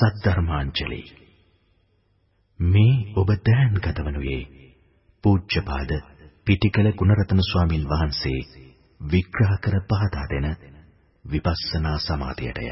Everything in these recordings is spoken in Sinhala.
සද්ධර්මාංජලි මේ ඔබ දැන් ගතවනුයේ පූජ්‍යපාද පිටිකල ගුණරත්න ස්වාමින් වහන්සේ විග්‍රහ කර පහදා දෙන විපස්සනා සමාධියටය.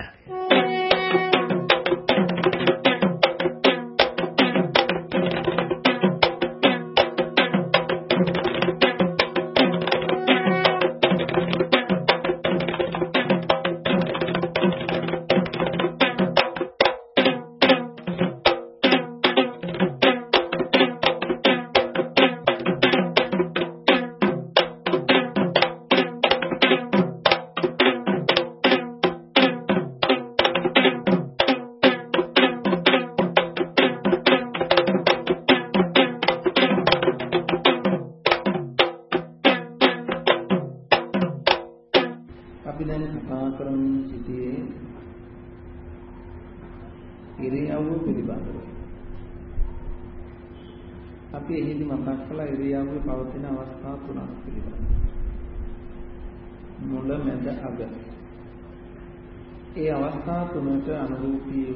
ඒ අවස්ථා තුනට අනුරූපීව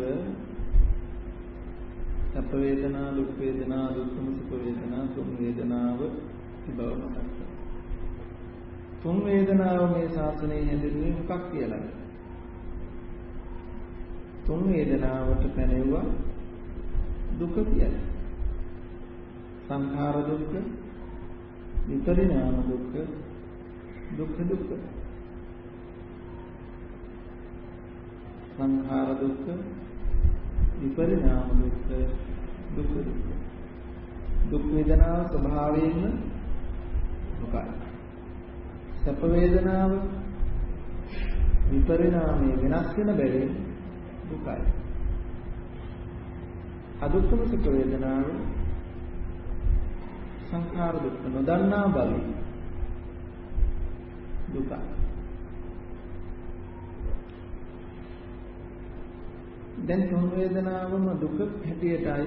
සැප වේදනා, දුක් වේදනා, දුක්ඛම සුඛ වේදනා, තුන් වේදනාව තිබව මතක් කරගන්න. තුන් වේදනාව මේ ශාසනයේ හැදෙන්නේ මොකක් කියලාද? තුන් වේදනාවට පැනෙවුවා දුක කියලා. සංඛාර දුක්ඛ, විපරිණාම දුක්ඛ, දුක්ඛ දුක්ඛ. සංඛාර දුක්ඛ, විපරිණාම දුක්ඛ, දුක්ඛ දුක්ඛ. දුක් වේදනාව ස්වභාවයෙන්ම දුකයි. සැප වේදනාව විපරිණාමයේ වෙනස් වෙන බැවින් දුකයි. අදුක්ඛම සුඛ වේදනාව සංඛාර දුක්ඛ නොදන්නා බව දුකයි. දැන් තුන් වේදනාවම දුක හැටියටයි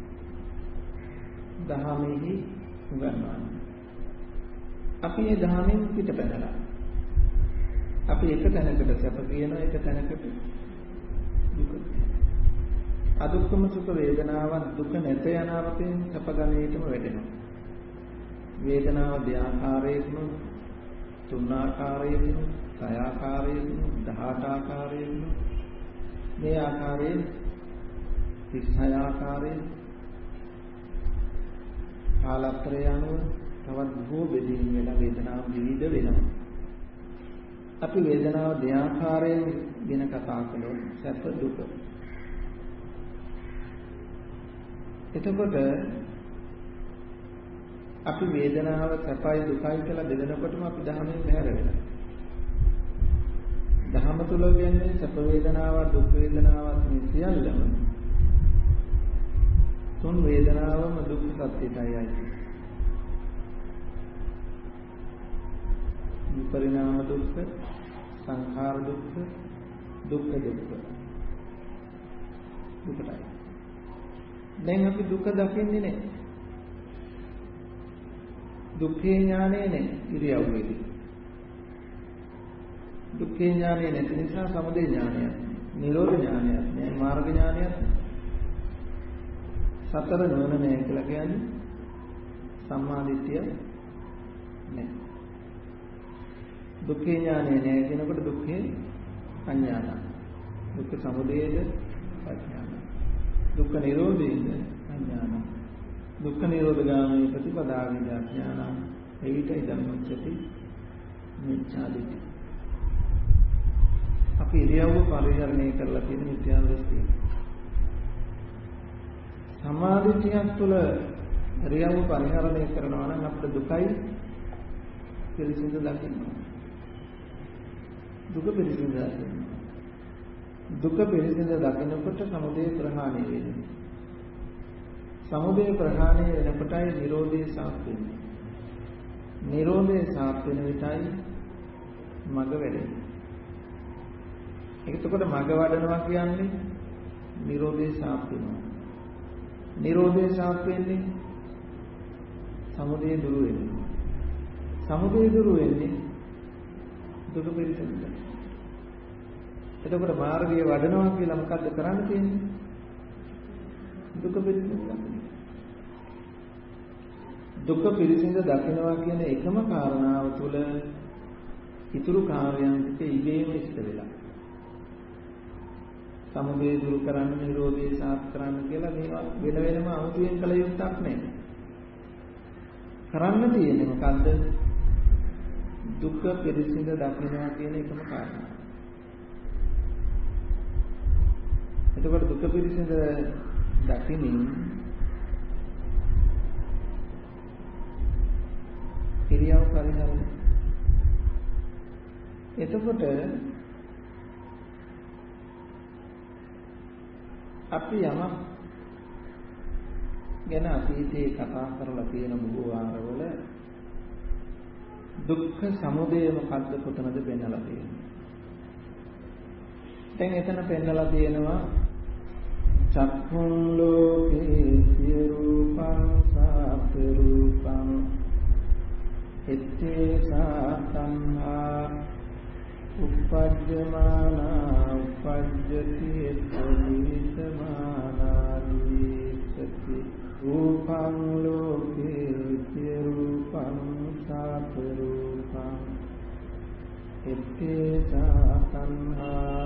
දහමෙහි උගන්වන්නේ. අපි මේ දහමෙන් පිටපැනලා අපි එක තැනකට සැප කියන එක තැනකට දුක. අදුක්ඛම සුඛ වේදනාවක් දුක නැත යන අර්ථයෙන් සැප ගණේටම වැටෙනවා. වේදනාව දෙආකාරයකින්, තුන් ආකාරයකින්, සය ආකාරයකින්, 18 ආකාරයකින් මේ ආකාරයෙන් 36 ආකාරයෙන් කාලත්‍රය අනුව තවත් බොහෝ බෙදීම් වෙන වේදනාව විවිධ වෙනවා. අපි වේදනාව දෙආකාරයෙන් ගැන කතා කළොත් සැප දුක. එතකොට අපි වේදනාව සැපයි දුකයි කියලා බෙදනකොටම අපි ධර්මයෙන් බැහැර වෙනවා. ධර්ම තුල කියන්නේ සැප වේදනාවක් දුක් වේදනාවක් මේ සියල්ලම තුන් වේදනාවම දුක්ඛ සත්‍යයයි. විපරිණාම දුක්ඛ, සංඛාර දුක්ඛ, දුක්ඛ දුක්ඛ. දුකයි. දැන් අපි දුක දකින්නේ නැහැ. දුක්ඛේ ඥානෙ නැහැ ඉරියව්වේදී. දුක්ඛේ ඥානය නැති නිසා සමුදය ඥානයක්, නිරෝධ ඥානයක්, මේ මාර්ග ඥානයක්. සතර නුවණ නැහැ කියලා කියන්නේ සම්මා දිට්ඨිය නැහැ. දුක්ඛේ ඥානය නැහැ කියනකොට දුක්ඛේ අඥාන. දුක්ඛ සමුදයද අඥාන. දුක්ඛ නිරෝධයද අඥාන. දුක්ඛ නිරෝධගාමී ප්‍රතිපදාවේද අඥාන. එවිටයි ධම්මච්චති මිච්ඡා දිට්ඨි. අපි ඉරියව්ව පරිහරණය කරලා තියෙන මිත්‍යා දෘෂ්ටිය. සමාධියක් තුළ ඉරියව්ව පරිහරණය කරනවා නම් අපිට දුකයි පිළිසිඳ දකින්න. දුක පිළිසිඳ දකින්න. දුක පිළිසිඳ දකිනකොට සමුදය ප්‍රහාණය වෙනවා. සමුදය ප්‍රහාණය වෙනකොටයි නිරෝධය සාත් වෙන්නේ. නිරෝධය සාත් වෙන විටයි මඟ වැඩෙන්නේ. එතකොට මඟ වඩනවා කියන්නේ නිරෝධේ සාප් වෙනවා. නිරෝධේ සාප් වෙන්නේ සමුදය දුරු වෙනවා. සමුදය දුරු වෙන්නේ දුක පිළිසෙන්න. එතකොට මාර්ගය වඩනවා කියලා මොකද්ද කරන්න තියෙන්නේ? දුක පිළිසිඳ දකින්න. දුක පිළිසිඳ දකින්නවා කියන එකම කාරණාව තුළ ඉතුරු කාර්යයන් ටික ඉබේම ඉෂ්ට වෙලා. සමුදය දුරු කරන්න, නිරෝධය සාර්ථක කරන්න කියලා මේවා වෙන වෙනම අමුතුවෙන් කළ යුත්තක් නැහැ. කරන්න තියෙන්නේ මොකද්ද? දුක පිළිසිඳ දකින්නවා කියන එකම කාරණාව. එතකොට දුක පිළිසිඳ දකිමින් ඉරියව් පරිහරණය. එතකොට අපි යමක් ගැන අතීතයේ කතා කරලා තියෙන බොහෝ වාරවල දුක්ඛ සමුදය මොකද්ද කොතනද පෙන්නලා තියෙන්නේ. දැන් එතන පෙන්නලා තියෙනවා චක්ඛුං ලෝකේ සියරූපං සාප රූපං එත්තේ සාතංහා උපජ්ජමානා උපජ්ජති එත්තේසමානානි සති රූපං ලෝකේ සියරූපං සාප රූපං එත්තේ සාතංහා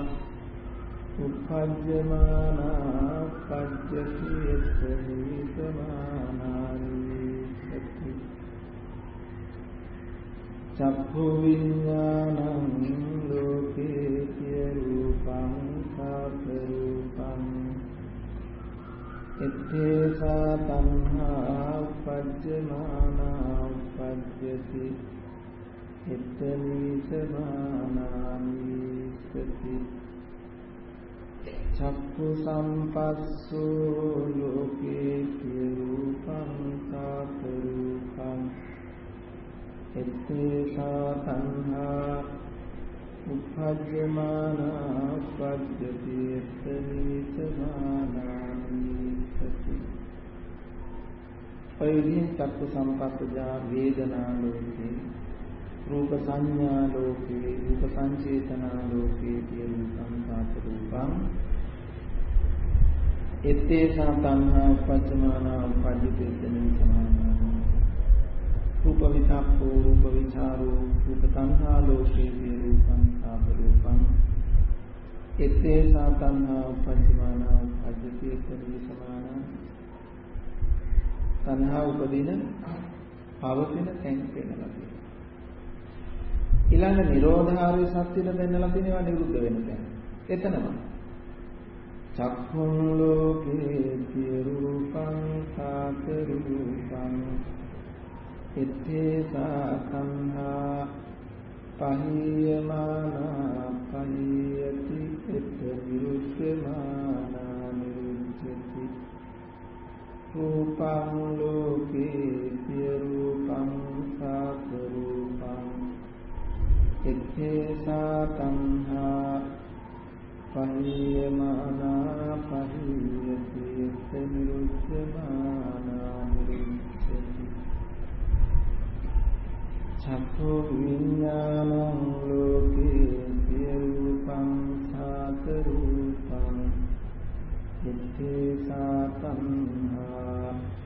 උපජ්ජමානා උපජ්ජති එත්තේසමානානි සති චක්ඛු විඥානං ලෝකේ සියරූපං සාප රූපං එත්තේසා තණ්හා උපජ්ජමානා උපජ්ජති එත්තනීසමානානි සති චක්ඛු සම්පස්සෝ ලෝකේ සියරූපං සාප රූපං එත්තේසා තණ්හා උපජ්ජමානා උපජ්ජති එත්තනීසමානානි සති. ඔය විදිහින් චක්ඛු සම්පස්සජා වේදනා ලෝකේ, රූප සංඥා ලෝකේ, රූප සංචේතනා ලෝකේ කියන සංසාර රූපං එත්තේසා තණ්හා උපජ්ජමානා උපජ්ජති එත්තනීසමානානි. රූප විතක්කෝ රූප විචාරෝ රූප තණ්හා ලෝකේ රූපං සාප රූපං එත්තේසා තණ්හා උපජ්ජමානා උපජ්ජති එත්තනීසමානා. තණ්හා උපදින පවතින තැන් පෙන්නලා තියෙනවා. ඊළඟ නිරෝධාරිය සත්‍යෙට පෙන්නලා තියෙනවා නිරුද්ධ වෙන තැන. එතනම චක්ඛුං ලෝකේ රූපං සාප රූපං එත්තේසා තණ්හා පහියමානා පහියති එත්ත විරුද්ධමානා නිරුද්ධති රූපං ලෝකේ සියරූපං සාප රූපං එත්තේසා තණ්හා පහියමානා පහියති එත්ත විරුද්ධමානා නිරුද්ධති චක්ඛු විඥානං ලෝකේ සියරූපං සාප රූපං එත්තේසා තණ්හා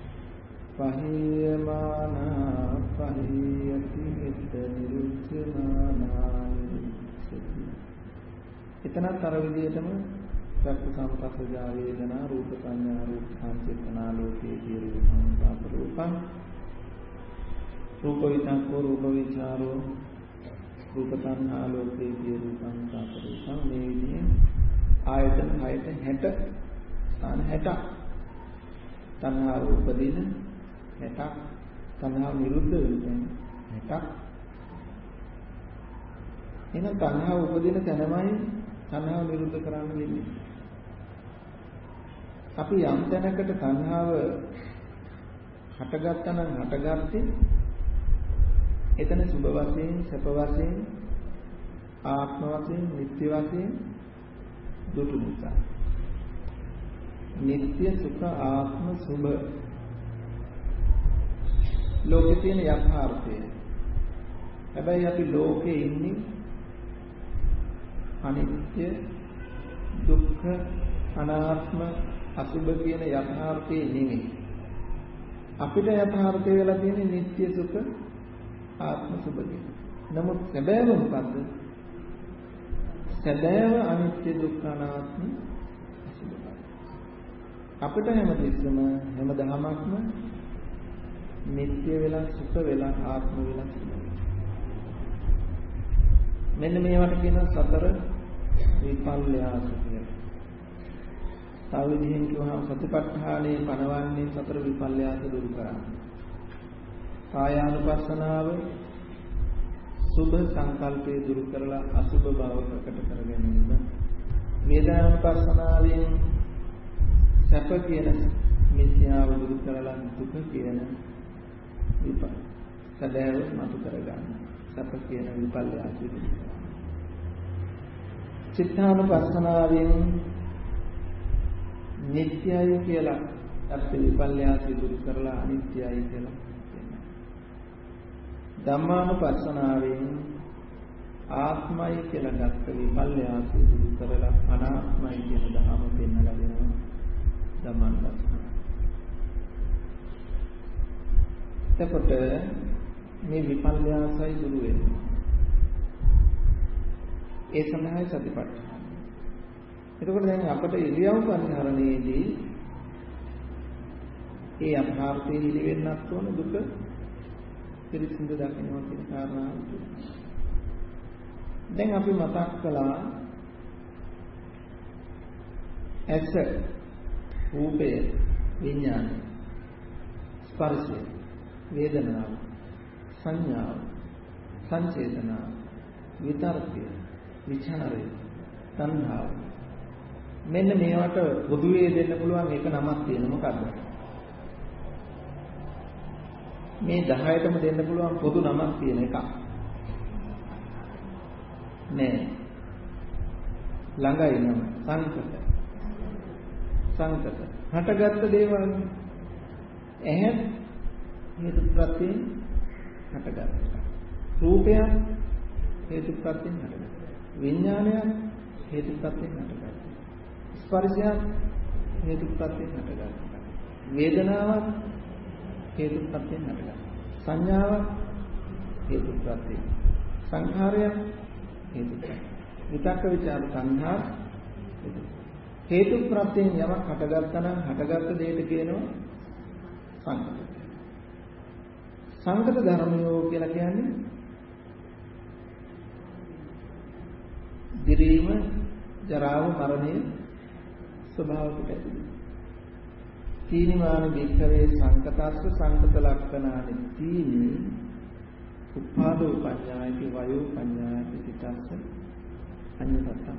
පහියමානා පහියති එත්ත නිරුද්ධමානා නිරුද්ධති. එතනත් අර විදිහටම චක්ඛු සම්පස්සජා වේදනා රූප සංඥා රූප සංචේතනා ලෝකේ සියරූපං සාප රූපං රූප විතක්කෝ රූප විචාරෝ රූප තණ්හා ලෝකේ සියරූපං සාප රූපං මේ විදිහේ ආයතන 6ට 60 ස්ථාන 60ක් තණ්හා උපදින 60ක් තණ්හා නිරුද්ධ වෙන 60ක්. එහෙනම් තණ්හා උපදින තැනමයි තණ්හාව නිරුද්ධ කරන්න වෙන්නේ. අපි යම් තැනකට තණ්හාව හටගත්තා නම් හටගත්තේ එතන සුභ වශයෙන්, සැප වශයෙන්, ආත්ම වශයෙන්, නිත්‍ය වශයෙන් දුටු නිසා. නිත්‍ය සුඛ ආත්ම සුභ ලෝකේ තියෙන යථාර්ථය. හැබැයි අපි ලෝකේ ඉන්නේ අනිත්‍ය, දුක්ඛ, අනාත්ම අසුභ කියන යථාර්ථයේ නෙමෙයි. අපිට යථාර්ථය වෙලා තියෙන්නේ නිත්‍ය සුඛ ආත්ම සුභ කියන. නමුත් සැබෑව මොකද්ද? සැබෑව අනිත්‍ය දුක්ඛ අනාත්ම අසුභයි. අපිට හැමතිස්සම හැමදහමක්ම නිත්‍ය වෙලා සුඛ වෙලා ආත්ම වෙලා සුභයි. මෙන්න මේවට කියන සතර විපල්යාස කියලා. තව විදිහෙන් කියවහම සතිපට්ඨානයේ පනවන්නේ සතර විපල්යාස දුරු කරන්න. කායානුපස්සනාව සුභ සංකල්පය දුරු කරලා අසුභ බව ප්‍රකට කර ගැනීම. වේදනානුපස්සනාවෙන් සැප කියන මිත්‍යාව දුරු කරලා දුක කියන සැබෑව මතු කර ගන්න. සැප කියන විපල්යාසය දුරු කරලා. චිත්තානුපස්සනාවෙන් නිට්ටයයි කියලා අර්ථ විපල්යාසය දුරු කරලා අනිත්‍යයි කියලා කියනවා. ධම්මානුපස්සනාවෙන් ආත්මයි කියලා ගත්ත විපල්යාසය දුරු කරලා අනාත්මයි කියන ධර්ම පෙන්වලා දෙනවා ධම්මානුපස්සනාව. එතකොට මේ විපල්යාසයි දුරු වෙනවා. ඒ සඳහායි සතිපට්ඨාන. එතකොට දැන් අපට ඉරියව් පරිහරණයේදී ඒ අභාර්ථයේ හිලි වෙන්නත් ඕන දුක පිළිසිඳ දකින්නවා කියන කාරණාව. දැන් අපි මතක් කළා ඇස, රූපය, විඥානය, ස්පර්ශය, වේදනාව, සංඥාව, සංචේතනාව, විතර්කය, විචාරය, තණ්හාව. මෙන්න මේවට පොදුවේ දෙන්න පුළුවන් එක නමක් තියෙන මොකද්ද? මේ 10ටම දෙන්න පුළුවන් පොදු නමක් තියෙන එකක්. නෑ. ළඟයි නම සංකත. සංකත. හටගත්ත දේවල්. ඇහැ හේතු ප්‍රත්‍යයෙන් හටගත්තා. රූපය හේතු ප්‍රත්‍යයෙන් හටගත්තා. විඥානය හේතු ප්‍රත්‍යයෙන් හටගත්තා. ස්පර්ශය හේතු ප්‍රත්‍යයෙන් හටගත්තා. වේදනාව හේතු ප්‍රත්‍යයෙන් හටගත්තා. සංඥාව හේතු ප්‍රත්‍යයෙන්. සංඛාරය හේතු ප්‍රත්‍යයෙන්. විතක්ක විචාර සංඛාර හේතු ප්‍රත්‍යයෙන් යමක් හටගත්තා නම් හටගත්ත දෙයට කියනවා සංකත. සංකත ධර්මයෝ කියලා කියන්නේ දිරීම, ජරාව, මරණය ස්වභාවයට ඇතිවෙනවා. තීනිමාන වික්ඛවේ සංකතස්ස සංකත ලක්ෂණානි තීනි උපාදෝ පඤ්ඤායති වයෝ පඤ්ඤායති පිටස්ස අඤ්ඤතත්තං.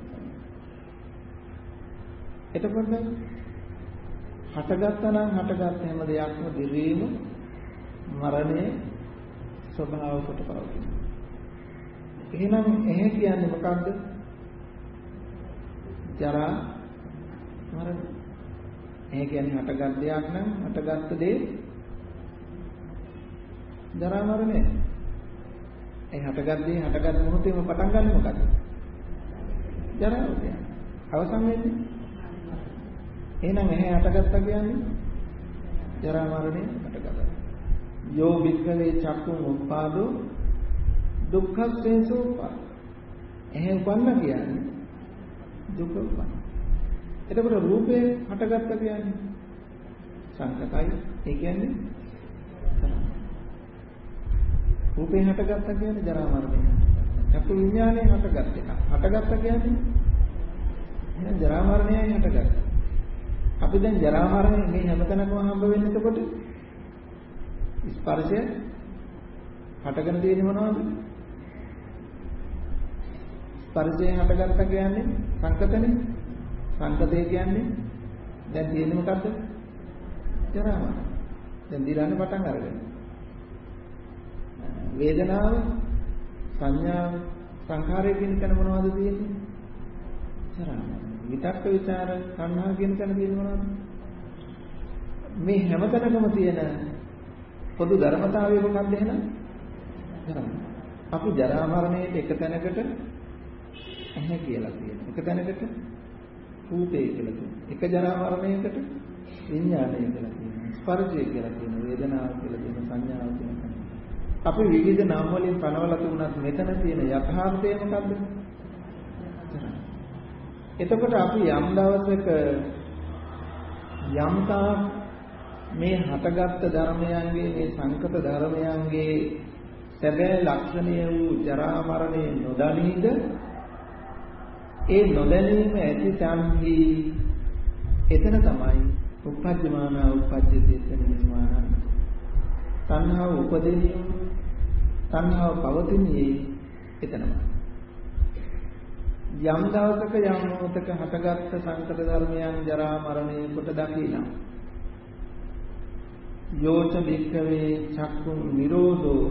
එතකොට හටගත්තා නම් හටගත් හැම දෙයක්ම දිරීම, මරණය ස්වභාව කොට පවතිනවා. එහෙනම් එහේ කියන්නේ මොකක්ද? ජරා මරණ. ඒ කියන්නේ හටගත් දෙයක් නම් හටගත් දේ ජරා මරණය. ඒ හටගත් දේ හටගත් මොහොතේම පටන් ගන්න මොකද්ද? ජරාව කියන්නේ. අවසන් වෙන්නේ. එහෙනම් එහේ හටගත්තා කියන්නේ ජරා මරණය හටගත්තා. යෝ වික්ඛවේ චක්කුං උප්පාදෝ දුක්ඛස්සේසෝ උප්පාද. එහේ උපන්න කියන්නේ දුක උපන්න. එතකොට රූපේ හටගත්ත කියන්නේ සංකතයි. ඒ කියන්නේ රූපේ හටගත්ත කියන්නේ ජරා මරණය. චක්කු විඥානේ හටගත් එක. හටගත්ත කියන්නේ එහෙනම් ජරා මරණයයි හටගත්ත. අපි දැන් ජරා මරණය මේ හැමතැනකම හම්බ වෙන්නේ එතකොට ස්පර්ශය හටගෙන තියෙන්නේ මොනවද? ස්පර්ශයෙන් හටගත්ත කියන්නේ සංකතනේ. සංකතය කියන්නේ දැන් තියෙන්නේ මොකද්ද? ජරාව. දැන් දිරන්න පටන් අරගෙන. වේදනාව, සංඥාව, සංඛාරය කියන තැන මොනවද තියෙන්නේ? ජරාව. විතක්ක විචාර සංහා කියන තැන තියෙන්නේ මොනවද? මේ හැමතැනකම තියෙන පොදු ධර්මතාවය මොකක්ද එහෙනම්? ජරාව. අපි ජරා මරණයට එක තැනකට ඇහැ කියලා කියනවා. එක තැනකට රූපේ කියලා කියනවා. එක ජරා මරණයකට විඥානය කියලා කියනවා. ස්පර්ශය කියලා කියනවා. වේදනාව කියලා කියනවා. සංඥාව කියනවා. අපි විවිධ නාම වලින් පනවලා තුනක් මෙතන තියෙන යථාර්ථය මොකද්ද? එතකොට අපි යම් දවසක යම්තා මේ හටගත් ධර්මයන්ගේ මේ සංකත ධර්මයන්ගේ සැබෑ ලක්ෂණය වූ ජරා මරණය නොදනීද ඒ නොදැනීම ඇති තන්හි එතන තමයි උපජ්ජමාන උපජ්ජිත නිර්මාණ තණ්හාව උපදිනිය තණ්හාව පවතින්නේ එතනමයි යම් දවසක යම් මොහොතක හටගත් සංකත ධර්මයන් ජරා මරණය කොට දකිනා යෝච වික්ඛවේ චක්කුම් නිරෝධෝ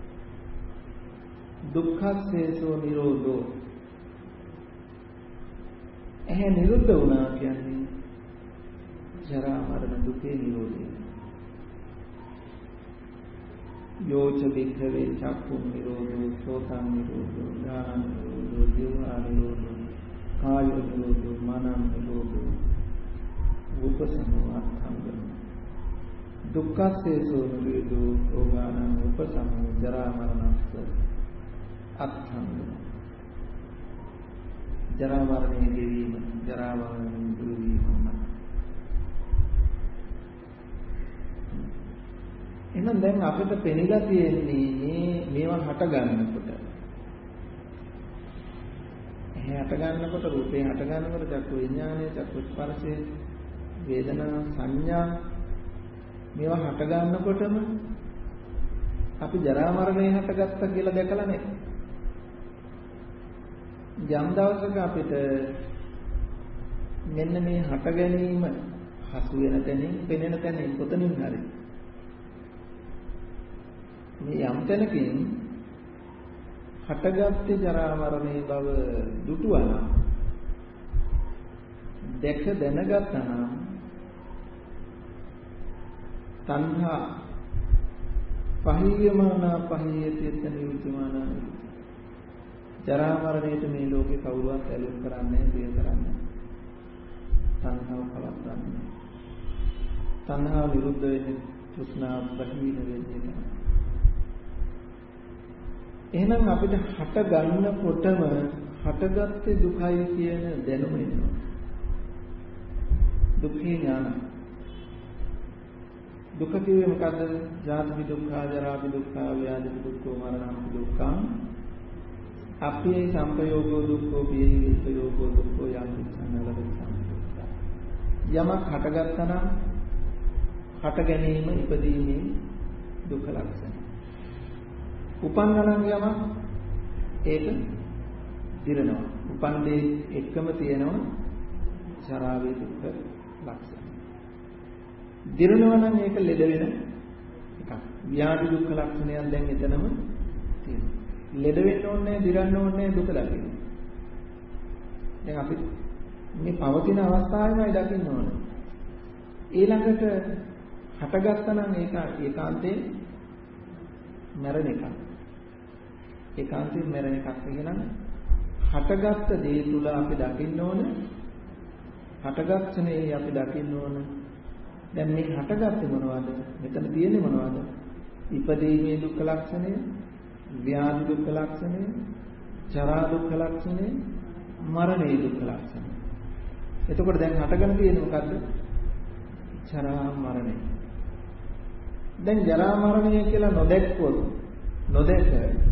දුක්ඛස්සේසෝ නිරෝධෝ එහේ නිරුද්ධ වුණා කියන්නේ ජරා මරණ දුකේ නිරෝධය යෝච වික්ඛවේ චක්කුම් නිරෝධෝ සෝතං නිරෝධෝ ඥානං නිරෝධෝ ජීවහා නිරෝධෝ කාය නිරෝධෝ මනං නිරෝධෝ උපසමෝ අත්ථංගම දුක්ඛස්සේසෝ නිරෝධෝ ඕගානං උපසමෝ ජරා මරණස්ස අත්ථංගම ජරා මරණයේ දෙවීම ජරා මරණයෙන් දුරු වීම එහෙනම් දැන් අපිට පෙනිලා තියෙන්නේ මේවා හට ගන්නකොට හට ගන්නකොට රූපේ හට ගන්නකොට චක්කු විඥානය චක්කු ස්පර්ශය වේදනා සංඥා මේවා හට ගන්නකොටම අපි ජරා මරණය හටගත්තා කියලා දැකලා නැහැ. යම් දවසක අපිට මෙන්න මේ හට ගැනීම හසු වෙන තැනින් පෙනෙන තැනින් කොතනින් හරි මේ යම් තැනකින් හටගත්තේ ජරා මරණේ බව දුටුවා දැක දැනගත්තා නම් තණ්හා පහියමානා පහියතිත නිරුචමානා ජරා මරණයට මේ ලෝකේ කවුරුවත් ඇලුම් කරන්නේ ප්‍රිය කරන්නේ තණ්හාව පවත්වන්නේ තණ්හාව විරුද්ධ වෙන්නේ තෘෂ්ණාව පහින වෙන්නේ එහෙනම් අපිට හට ගන්නකොටම හටගත්තේ දුකයි කියන දැනුම එනවා දුක්ඛේ ඥාන දුක කියේ මොකද්ද? ජාති දුක්ඛ, ජරා දුක්ඛ, ව්‍යාධි දුක්ඛ, මරණ දුක්ඛ. අපේ සංපයෝගෝ දුක්ඛෝ, පියේ විපයෝගෝ දුක්ඛෝ යම් සංනලදසං. යමක් හටගත්තා නම් හට ගැනීම ඉපදීමේ දුක්ඛ ලක්ෂණ. උපන්නනම් යමක් ඒක දිරනවා. උපන්නේ එකම තියෙනවා ජරාවේ දුක්ඛ ලක්ෂණ. දිරනවා නම් ඒක ලෙඩ වෙන එකක්. ව්‍යාධි දුක්ඛ ලක්ෂණයන් දැන් එතනම තියෙනවා. ලෙඩ වෙන්න ඕනේ, දිරන්න ඕනේ දුක දකින්න. දැන් අපි මේ පවතින අවස්ථාවේමයි දකින්න ඕනේ. ඊළඟට හටගත්තා නම් ඒක ඒකාන්තයෙන් මරණ එකක්. ඒකාන්තයෙන් මරණ එකක් කියනනම් හටගත්ත දේ තුල අපි දකින්න ඕනේ. හටගත් ක්ෂණේ අපි දකින්න ඕනේ. දැන් මේ හටගත්තේ මොනවද? මෙතන තියෙන්නේ මොනවද? ඉපදීමේ දුක්ඛ ලක්ෂණය, ව්‍යාධි දුක්ඛ ලක්ෂණය, ජරා දුක්ඛ ලක්ෂණය, මරණේ දුක්ඛ ලක්ෂණය. එතකොට දැන් හටගෙන තියෙන්නේ මොකද්ද? ජරා මරණය. දැන් ජරා මරණය කියලා නොදැක්කොත් නොදැක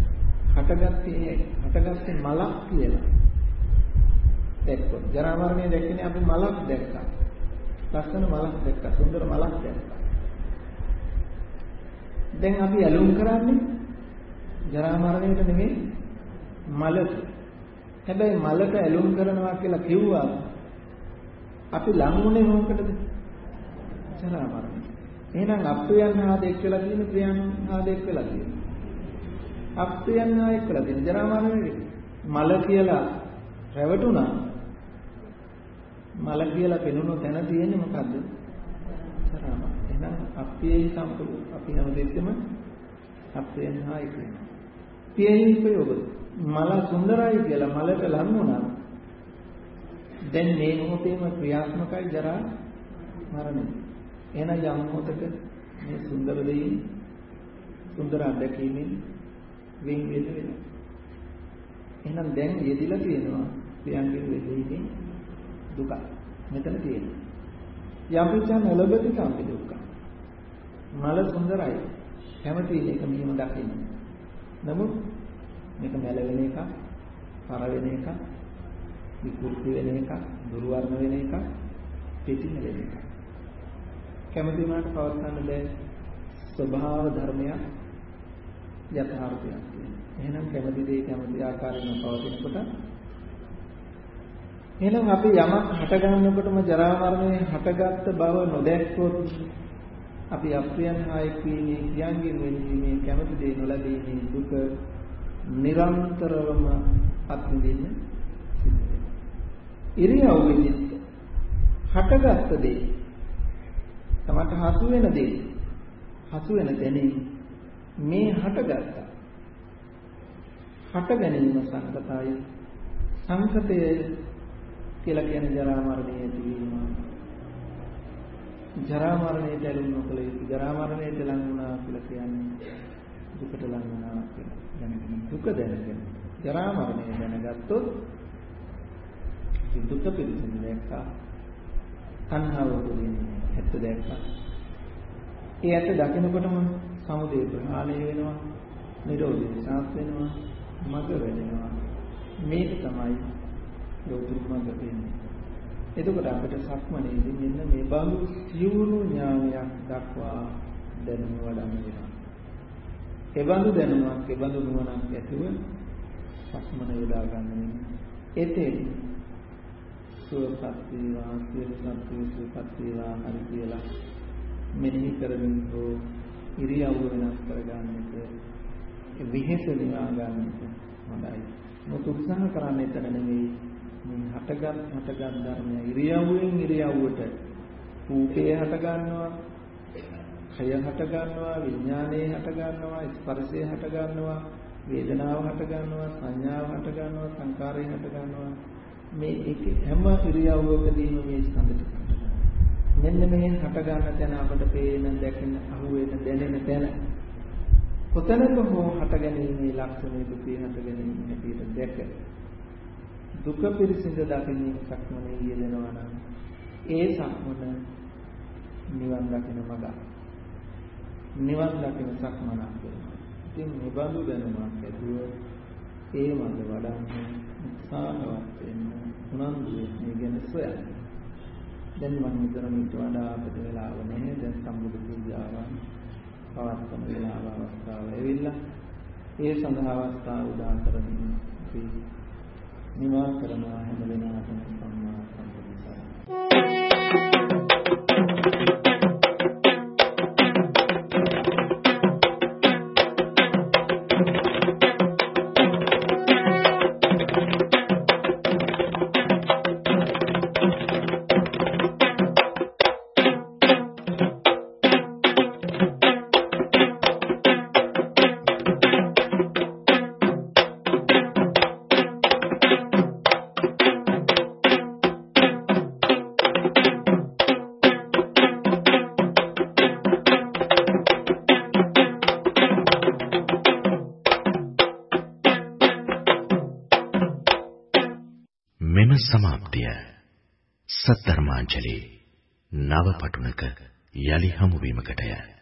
හටගත්තේ මලක් කියලා. දැක්කොත් ජරා මරණය දැක්කනේ අපි මලක් දැක්කා. ලස්සන මලක් දැක්කා, සුන්දර මලක් දැක්කා. දැන් අපි ඇලුම් කරන්නේ ජරා මරණයට නෙමෙයි මලට. හැබැයි මලට ඇලුම් කරනවා කියලා කිව්වා අපි ලඟුනේ මොකටද? ජරා මරණය. එහෙනම් අප්‍රියයන් හා දෙක් වෙලා තියෙන ප්‍රියයන් හා දෙක් වෙලා තියෙන. අප්‍රියයන් හා එක් වෙලා තියෙන ජරා මරණය. මල කියලා රැවටුණා. මල කියලා පෙනුණු තැන තියෙන්නේ මොකද්ද? ජරා මරණය. එහෙනම් අප්‍රියයි සම්පූර්ණ අපි හැමදෙස්සෙම අප්‍රියයන් හා එක් වෙනවා. පියයි ප්‍රයෝග. මල සුන්දරයි කියලා මලට ලං වුණා. දැන් මේ මොහොතේම ක්‍රියාත්මකයි ජරා මරණය. එහෙනම් යම් මොහොතක මේ සුන්දර දෙයින් සුන්දර අත්දැකීමෙන් වෙන් වෙනවා. එහෙනම් දැන් යෙදිලා තියෙනවා ප්‍රියංගෙන් වෙදෙන්නේ දුක. මෙතන තියෙනවා. යම්පිටම නොලබති සම්පි දුක්ඛ. මල සුන්දරයි. කැමති එක මෙහෙම දකින්න. නමුත් මේක මැලවෙන එක, පර වෙන එක, විකෘති වෙන එක, දුර්වර්ණ වෙන එක, පිටින් වෙන එක. කැමති වුණාට පවත්න්න බෑ. ස්වභාව ධර්මයක් යථාර්ථයක් තියෙනවා. එහෙනම් කැමති දේ කැමති ආකාරයෙන්ම පවතිනකොට එහෙනම් අපි යමක් හට ගන්නකොටම ජරා මරණය හටගත් බව නොදැක්කොත් අපි අප්‍රියයන් හා එක්වීමේ ක්‍රියාංගෙන් වෙන්නේ කැමති දේ නොලැබීමේ දුක නිරන්තරවම අත්විඳින්න සිද්ධ වෙනවා. ඉරියව්වෙදි හටගත් දේ තමට හසු වෙන දේ හසු වෙන දැනීම මේ හටගත්තා. හට ගැනීම සංකතයි. සංකතය කියලා කියන්නේ ජරා මරණය ඇතිවීම. ජරා මරණයට ඇලුම් නොකළ යුතු. ජරා මරණයට ලං වුණා කියලා කියන්නේ දුකට ලං වුණා කියලා. දැනගෙන දුක දැනගෙන ජරා මරණය දැනගත්තොත් දුක පිළිසින් දැක්කා. තණ්හාව දුරින්නේ ඇත්ත දැක්කා. ඒ ඇත්ත දකිනකොටම සමුදය ප්‍රහාණය වෙනවා. නිරෝධය සාත් වෙනවා. මඟ වෙනවා. මේක තමයි ලෝතුරු මඟ වෙන්නේ. එතකොට අපිට සක්මනේදී මෙන්න මේ බඳු සියුණු ඥානයක් දක්වා දැනුම වඩන්න වෙනවා. ඒ බඳු දැනුමක්, ඒ බඳු නුවණක් ඇතුව සක්මන යොදා ගන්න එතෙන් සුවපත් වේවා, සියලු සත්ත්වයන් සුවපත් වේවා හරි කියලා මෙනෙහි කරමින් හෝ ඉරියව්ව වෙනස් කරගන්නට විහෙස නිවා ගන්නට හොඳයි. මොකද උත්සාහ කරන්නේ එතන නෙවෙයි. මේ හටගත් ධර්මය ඉරියව්වෙන් ඉරියව්වට රූපේ හට ගන්නවා, කය හට ගන්නවා, විඥානයේ හට ගන්නවා, ස්පර්ශයේ හට ගන්නවා, වේදනාව හට ගන්නවා, සංඥාව හට ගන්නවා, සංකාරය හට ගන්නවා. මේ එක හැම ඉරියව්වකදීම මේ ස්කන්ධ ටික හට ගන්නවා. මෙන්න මේ හට ගන්න තැන අපට පේන, දැකෙන, අහුවෙන, දැනෙන තැන කොතනක හෝ හට ගැනීමේ ලක්ෂණය දුකේ හට ගැනීම හැටියට දැක දුක පිරිසිඳ දකින්න සක්මනේ යෙදෙනවා නම් ඒ සක්මන නිවන් දකින මඟ. නිවන් දකින සක්මනක් වෙනවා. ඉතින් මේ බඳු දැනුමක් ඇතුව ඒ මඟ වඩන්න උත්සාහවත් වෙන්න උනන්දු වෙන්න ගැන සොයන්න. දැන් මම හිතන ඊට වඩා අපිට වෙලාව නැහැ. දැන් සම්බුදු පූජාවන් පවත්වන වෙලාව අවස්ථාව ලැබිලා ඒ සඳහා අවස්ථාව උදා කරමින් අපි නිමා කරනවා හැම වෙලාවකම සම්මා සම්බුද්දයි. සමාප්තිය සද්ධර්මාංජලි නව පටුනක යලි හමුවීමකටය.